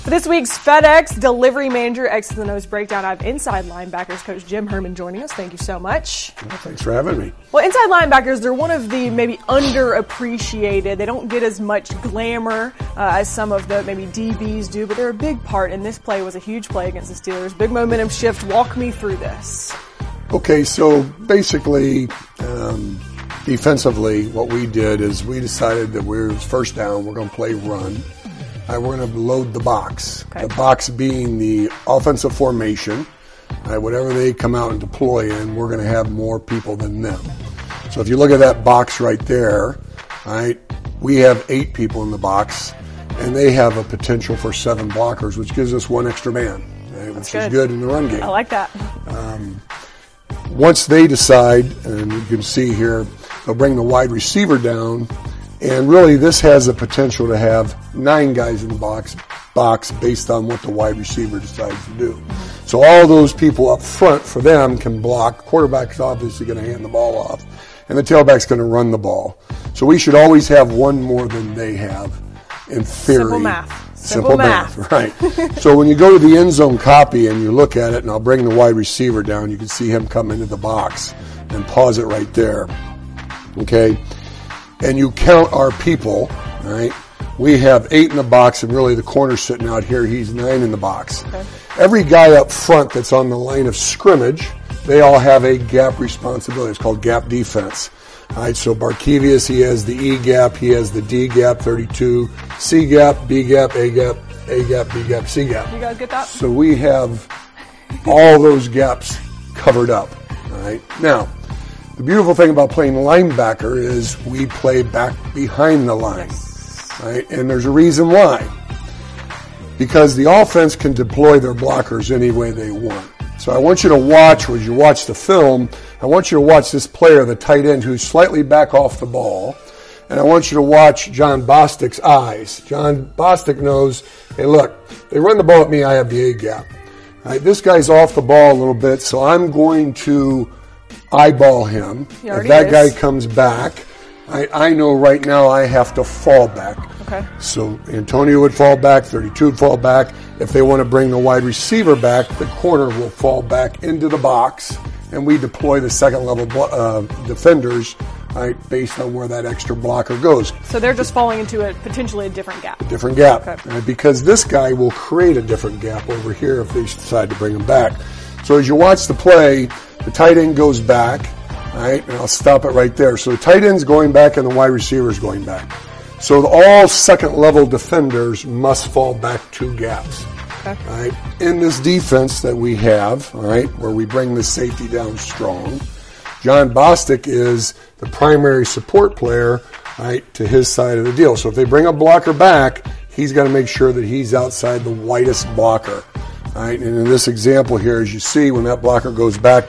For this week's FedEx Delivery Manager X's and O's breakdown, I have inside linebackers coach Jim Herman joining us. Thank you so much. Well, thanks for having me. Well, inside linebackers, they're one of the maybe underappreciated. They don't get as much glamour as some of the maybe DBs do, but they're a big part, and this play was a huge play against the Steelers. Big momentum shift. Walk me through this. Okay, so basically, defensively, what we did is we decided that we were first down, we're going to play run. We're going to load the box. Okay. The box being the offensive formation. Whatever they come out and deploy in, we're going to have more people than them. So if you look at that box right there, we have 8 people in the box, and they have a potential for 7 blockers, which gives us 1 extra man, which is good in the run game. I like that. Once they decide, and you can see here, they'll bring the wide receiver down. And really, this has the potential to have 9 guys in the box based on what the wide receiver decides to do. So all those people up front for them can block. Quarterback's obviously going to hand the ball off, and the tailback's going to run the ball. So we should always have 1 more than they have, in theory. Simple math. Simple math, right. So when you go to the end zone copy and you look at it, and I'll bring the wide receiver down, you can see him come into the box and pause it right there. Okay? And you count our people, right? We have 8 in the box, and really the corner's sitting out here. He's 9 in the box. Okay. Every guy up front that's on the line of scrimmage, they all have a gap responsibility. It's called gap defense. All right, so Barkevius, he has the E gap, he has the D gap, 32, C gap, B gap, A gap, A gap, B gap, C gap. You guys get that? So we have all those gaps covered up. All right, now, the beautiful thing about playing linebacker is we play back behind the line, right? And there's a reason why. Because the offense can deploy their blockers any way they want. So I want you to watch, as you watch the film, I want you to watch this player, the tight end, who's slightly back off the ball. And I want you to watch Jon Bostic's eyes. Jon Bostic knows, hey, look, they run the ball at me, I have the A gap. All right, this guy's off the ball a little bit, so I'm going to eyeball him. If that guy comes back, I know right now I have to fall back. Okay. So Antonio would fall back, 32 would fall back. If they want to bring the wide receiver back, the corner will fall back into the box, and we deploy the second level defenders, based on where that extra blocker goes. So they're just falling into potentially a different gap. A different gap. Okay. Because this guy will create a different gap over here if they decide to bring him back. So as you watch the play, the tight end goes back, and I'll stop it right there. So the tight end's going back and the wide receiver's going back. So all second-level defenders must fall back 2 gaps. Okay. In this defense that we have, where we bring the safety down strong, Jon Bostic is the primary support player, to his side of the deal. So if they bring a blocker back, he's got to make sure that he's outside the widest blocker. And in this example here, as you see, when that blocker goes back,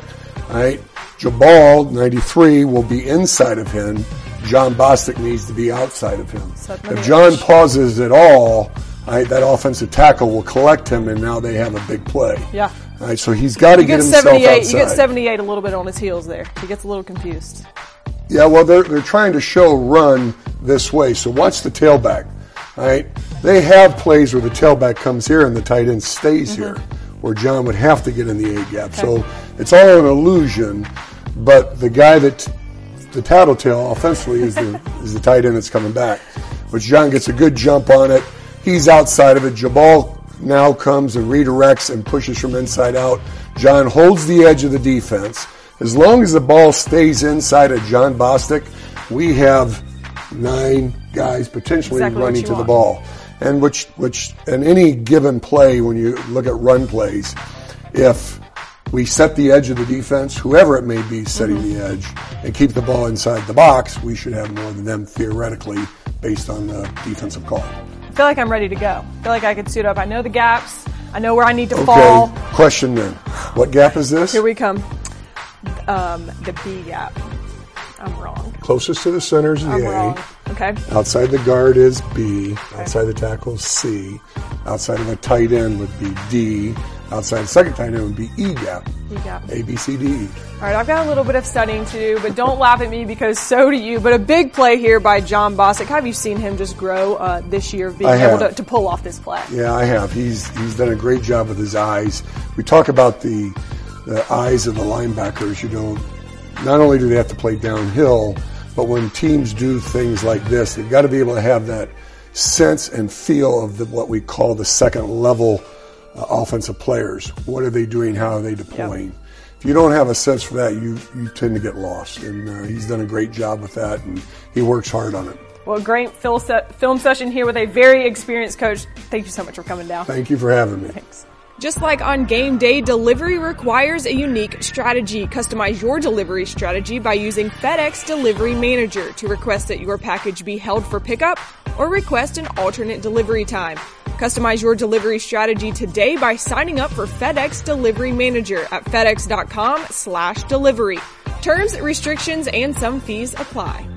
Jabal, 93, will be inside of him. Jon Bostic needs to be outside of him. If John pauses at all, that offensive tackle will collect him, and now they have a big play. Yeah. So he's got to get himself outside. You get 78 a little bit on his heels there. He gets a little confused. Yeah, well, they're trying to show run this way. So watch the tailback. They have plays where the tailback comes here and the tight end stays here, where John would have to get in the A gap. Okay. So it's all an illusion, but the guy the tattletale offensively is the tight end that's coming back. But John gets a good jump on it. He's outside of it. Jabal now comes and redirects and pushes from inside out. John holds the edge of the defense. As long as the ball stays inside of Jon Bostic, we have 9 guys potentially running to the ball. And which in any given play, when you look at run plays, if we set the edge of the defense, whoever it may be setting the edge, and keep the ball inside the box, we should have more than them theoretically based on the defensive call. I feel like I'm ready to go. I feel like I could suit up. I know the gaps. I know where I need to fall. Okay, question then. What gap is this? Here we come. The B gap. I'm wrong. Closest to the center is the I'm A. Wrong. Okay. Outside the guard is B. Okay. Outside the tackle is C. Outside of the tight end would be D. Outside the second tight end would be E gap. You got me. A, B, C, D, E. All right, I've got a little bit of studying to do, but don't laugh at me because so do you. But a big play here by Jon Bostic. Have you seen him just grow this year, being able to pull off this play? Yeah, I have. He's done a great job with his eyes. We talk about the eyes of the linebackers. You know, not only do they have to play downhill, but when teams do things like this, they've got to be able to have that sense and feel of what we call the second level offensive players. What are they doing? How are they deploying? Yep. If you don't have a sense for that, you tend to get lost. And he's done a great job with that, and he works hard on it. Well, great film session here with a very experienced coach. Thank you so much for coming down. Thank you for having me. Thanks. Just like on game day, delivery requires a unique strategy. Customize your delivery strategy by using FedEx Delivery Manager to request that your package be held for pickup or request an alternate delivery time. Customize your delivery strategy today by signing up for FedEx Delivery Manager at fedex.com/delivery. Terms, restrictions, and some fees apply.